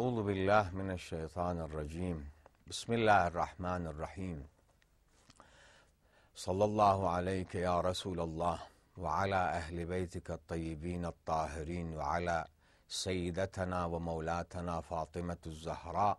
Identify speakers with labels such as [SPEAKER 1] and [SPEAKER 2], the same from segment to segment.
[SPEAKER 1] أعوذ بالله من الشيطان الرجيم. بسم الله الرحمن الرحيم. صلى الله عليك يا رسول الله وعلى أهل بيتك الطيبين الطاهرين وعلى سيدتنا ومولاتنا فاطمة الزهراء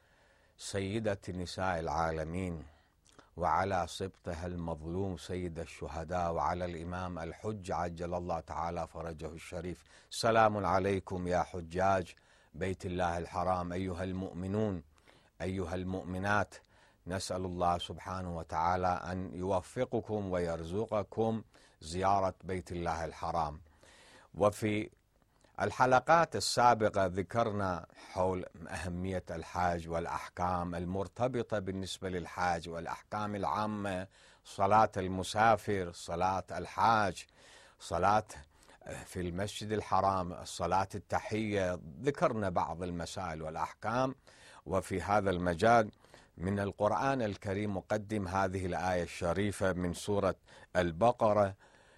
[SPEAKER 1] سيدة نساء العالمين وعلى سبطها المظلوم سيد الشهداء وعلى الإمام الحج عجل الله تعالى فرجه الشريف. سلام عليكم يا حجاج بيت الله الحرام أيها المؤمنون أيها المؤمنات. نسأل الله سبحانه وتعالى أن يوفقكم ويرزقكم زيارة بيت الله الحرام. وفي الحلقات السابقة ذكرنا حول أهمية الحاج والأحكام المرتبطة بالنسبة للحاج والأحكام العامة، صلاة المسافر، صلاة الحاج، صلاة في المسجد الحرام، صلاة التحية. ذكرنا بعض المسائل والأحكام. وفي هذا المجال من القرآن الكريم مقدم هذه الآية الشريفة من سورة البقرة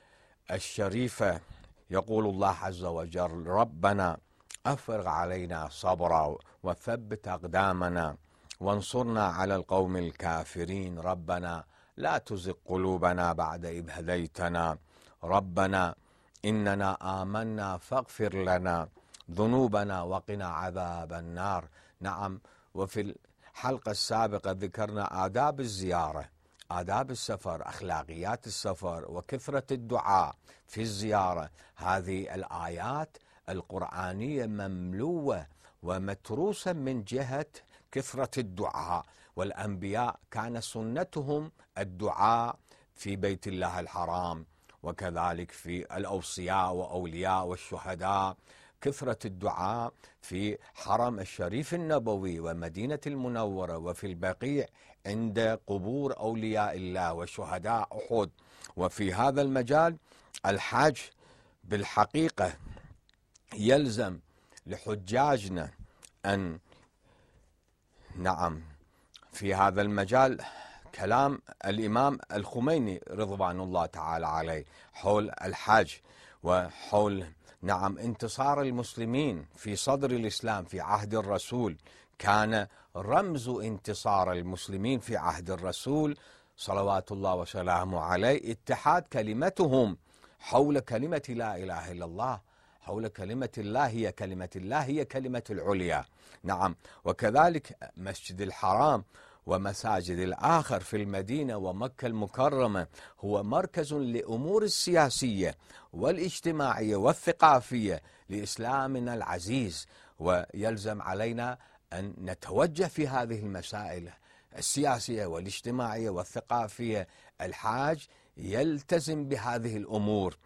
[SPEAKER 1] الشريفة. يقول الله عز وجل: ربنا أفرغ علينا صبرا وثبت أقدامنا وانصرنا على القوم الكافرين، ربنا لا تزغ قلوبنا بعد إذ هديتنا، ربنا إننا آمنا فاغفر لنا ذنوبنا وقنا عذاب النار. نعم. وفي الحلقة السابقة ذكرنا آداب الزيارة، آداب السفر، أخلاقيات السفر، وكثرة الدعاء في الزيارة. هذه الآيات القرآنية مملوءة ومتروسة من جهة كثرة الدعاء، والأنبياء كان سنتهم الدعاء في بيت الله الحرام، وكذلك في الأوصياء وأولياء والشهداء كثرة الدعاء في حرم الشريف النبوي ومدينة المنورة وفي البقيع عند قبور أولياء الله وشهداء أحد. وفي هذا المجال الحج بالحقيقة يلزم لحجاجنا أن في هذا المجال كلام الإمام الخميني رضوان الله تعالى عليه حول الحج وحول انتصار المسلمين في صدر الإسلام في عهد الرسول. كان رمز انتصار المسلمين في عهد الرسول صلوات الله وسلامه عليه اتحاد كلمتهم حول كلمة لا إله إلا الله، حول كلمة الله، هي كلمة الله هي كلمة العليا. وكذلك مسجد الحرام ومساجد الآخر في المدينة ومكة المكرمة هو مركز لأمور السياسية والاجتماعية والثقافية لإسلامنا العزيز، ويلزم علينا أن نتوجه في هذه المسائل السياسية والاجتماعية والثقافية. الحاج يلتزم بهذه الأمور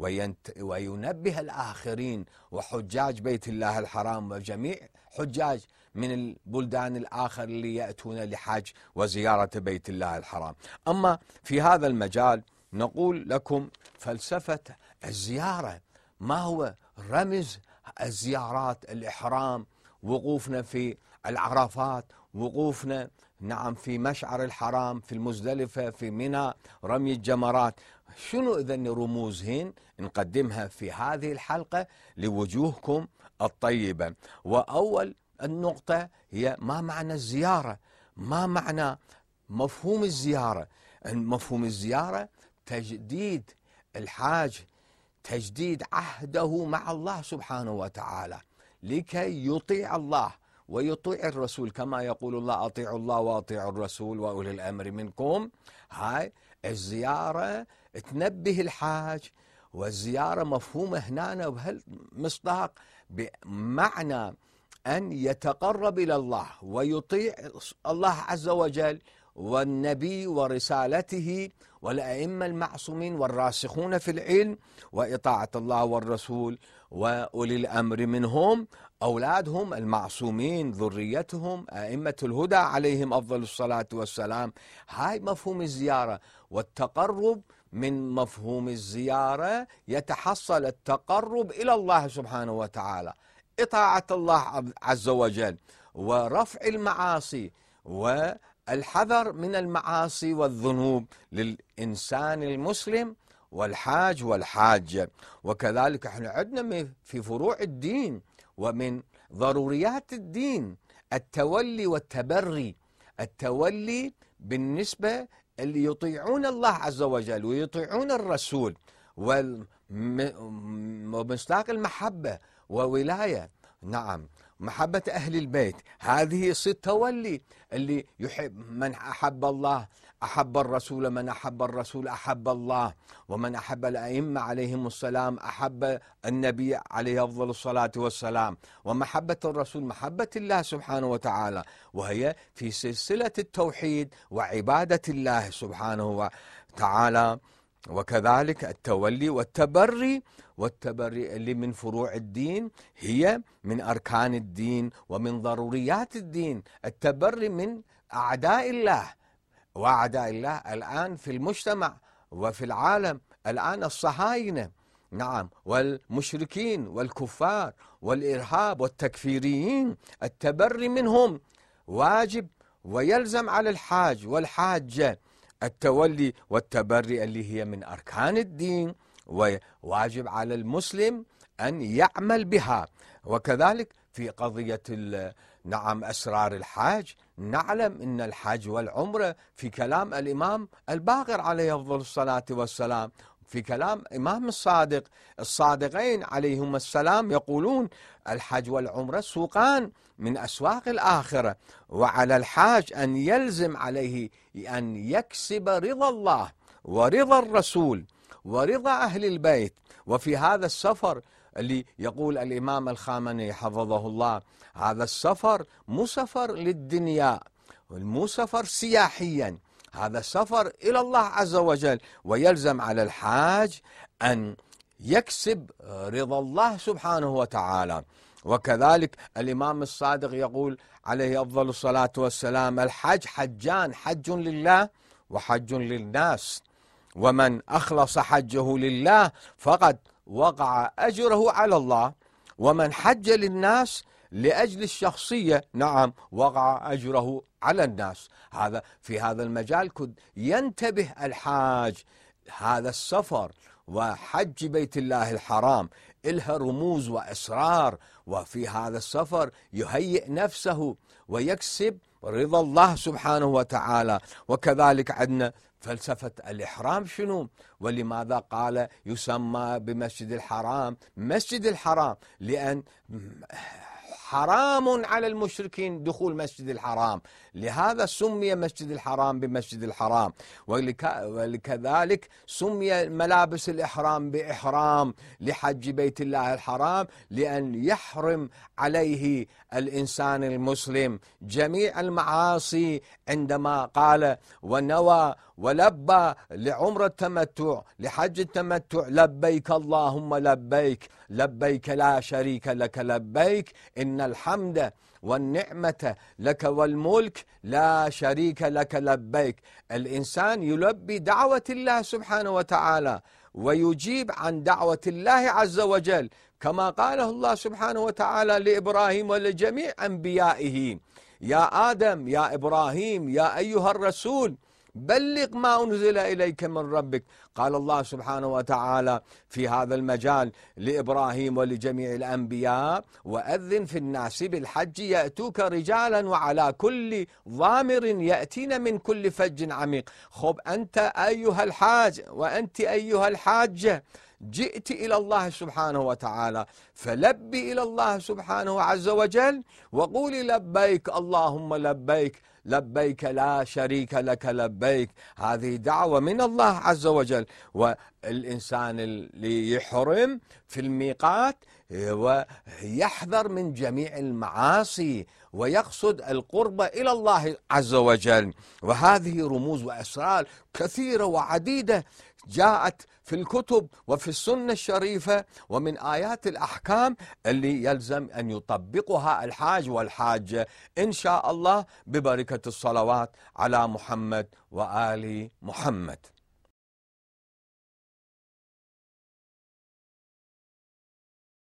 [SPEAKER 1] وينبه الآخرين وحجاج بيت الله الحرام وجميع حجاج من البلدان الآخر اللي يأتون لحج وزيارة بيت الله الحرام. أما في هذا المجال نقول لكم فلسفة الزيارة، ما هو رمز الزيارات؟ الإحرام، وقوفنا في العرفات، وقوفنا في مشعر الحرام، في المزدلفة، في منى، رمي الجمرات. شنو إذن رموزهن؟ نقدمها في هذه الحلقة لوجوهكم الطيبة. وأول النقطة هي ما معنى الزيارة؟ ما معنى مفهوم الزيارة؟ مفهوم الزيارة تجديد الحاج، تجديد عهده مع الله سبحانه وتعالى لكي يطيع الله ويطيع الرسول، كما يقول الله: أطيعوا الله وأطيعوا الرسول وأولي الأمر منكم. هاي الزيارة تنبه الحاج، والزيارة مفهومة هنا وبهالمصداق بمعنى أن يتقرب إلى الله ويطيع الله عز وجل والنبي ورسالته والأئمة المعصومين والراسخون في العلم، وإطاعة الله والرسول وأولي الأمر منهم، أولادهم المعصومين، ذريتهم أئمة الهدى عليهم أفضل الصلاة والسلام. هاي مفهوم الزيارة. والتقرب من مفهوم الزيارة يتحصل التقرب إلى الله سبحانه وتعالى، إطاعة الله عز وجل ورفع المعاصي والحذر من المعاصي والذنوب للإنسان المسلم والحاج والحاجة. وكذلك احنا عندنا في فروع الدين ومن ضروريات الدين التولي والتبري. التولي بالنسبة اللي يطيعون الله عز وجل ويطيعون الرسول، ومصداق المحبة وولاية، نعم، محبة أهل البيت، هذه يصير تولي. اللي يحب، من أحب الله أحب الرسول، من أحب الرسول أحب الله، ومن أحب الأئمة عليهم السلام أحب النبي عليه أفضل الصلاة والسلام. ومحبة الرسول محبة الله سبحانه وتعالى، وهي في سلسلة التوحيد وعبادة الله سبحانه وتعالى. وكذلك التولي والتبري، والتبري اللي من فروع الدين، هي من أركان الدين ومن ضروريات الدين. التبري من أعداء الله، وأعداء الله الآن في المجتمع وفي العالم الآن الصهاينة، نعم، والمشركين والكفار والإرهاب والتكفيريين. التبري منهم واجب ويلزم على الحاج والحاجة. التولي والتبري اللي هي من أركان الدين، وواجب على المسلم أن يعمل بها. وكذلك في قضية نعم أسرار الحاج، نعلم أن الحج والعمرة في كلام الإمام الباقر عليه أفضل الصلاة والسلام، في كلام إمام الصادقين عليهم السلام، يقولون الحج والعمرة سوقان من أسواق الآخرة، وعلى الحاج أن يلزم عليه أن يكسب رضا الله ورضا الرسول ورضا أهل البيت. وفي هذا السفر اللي يقول الإمام الخامنئي حفظه الله، هذا السفر مو سفر للدنيا، مو سفر سياحيا، هذا سفر إلى الله عز وجل، ويلزم على الحاج أن يكسب رضا الله سبحانه وتعالى. وكذلك الإمام الصادق يقول عليه أفضل الصلاة والسلام: الحج حجان، حج لله وحج للناس، ومن أخلص حجه لله فقد وقع أجره على الله، ومن حج للناس لأجل الشخصية، نعم، وقع أجره على الناس. هذا في هذا المجال كد ينتبه الحاج. هذا السفر وحج بيت الله الحرام إلها رموز وأسرار، وفي هذا السفر يهيئ نفسه ويكسب رضا الله سبحانه وتعالى. وكذلك عندنا فلسفة الإحرام شنو، ولماذا قال يسمى بمسجد الحرام مسجد الحرام؟ لأن حرام على المشركين دخول مسجد الحرام، لهذا سمي مسجد الحرام بمسجد الحرام. ولكذلك سمي ملابس الإحرام بإحرام لحج بيت الله الحرام، لأن يحرم عليه الإنسان المسلم جميع المعاصي عندما قال ونوى ولبى لعمر التمتع لحج التمتع: لبيك اللهم لبيك، لبيك لا شريك لك لبيك، إن الحمد والنعمة لك والملك لا شريك لك لبيك. الإنسان يلبي دعوة الله سبحانه وتعالى ويجيب عن دعوة الله عز وجل، كما قاله الله سبحانه وتعالى لإبراهيم ولجميع أنبيائه: يا آدم يا إبراهيم يا أيها الرسول بلغ ما أنزل إليك من ربك. قال الله سبحانه وتعالى في هذا المجال لإبراهيم ولجميع الأنبياء: وأذن في الناس بالحج يأتوك رجالا وعلى كل ضامر يأتين من كل فج عميق. خب أنت أيها الحاج وأنت أيها الحاجة جئت إلى الله سبحانه وتعالى، فلبي إلى الله سبحانه عز وجل وقولي: لبيك اللهم لبيك، لبيك لا شريك لك لبيك. هذه دعوة من الله عز وجل. والإنسان اللي يحرم في الميقات ويحذر من جميع المعاصي ويقصد القرب إلى الله عز وجل. وهذه رموز وأسرار كثيرة وعديدة جاءت في الكتب وفي السنة الشريفة ومن آيات الأحكام اللي يلزم أن يطبقها الحاج والحاجة إن شاء الله، ببركة الصلوات على محمد وآل محمد.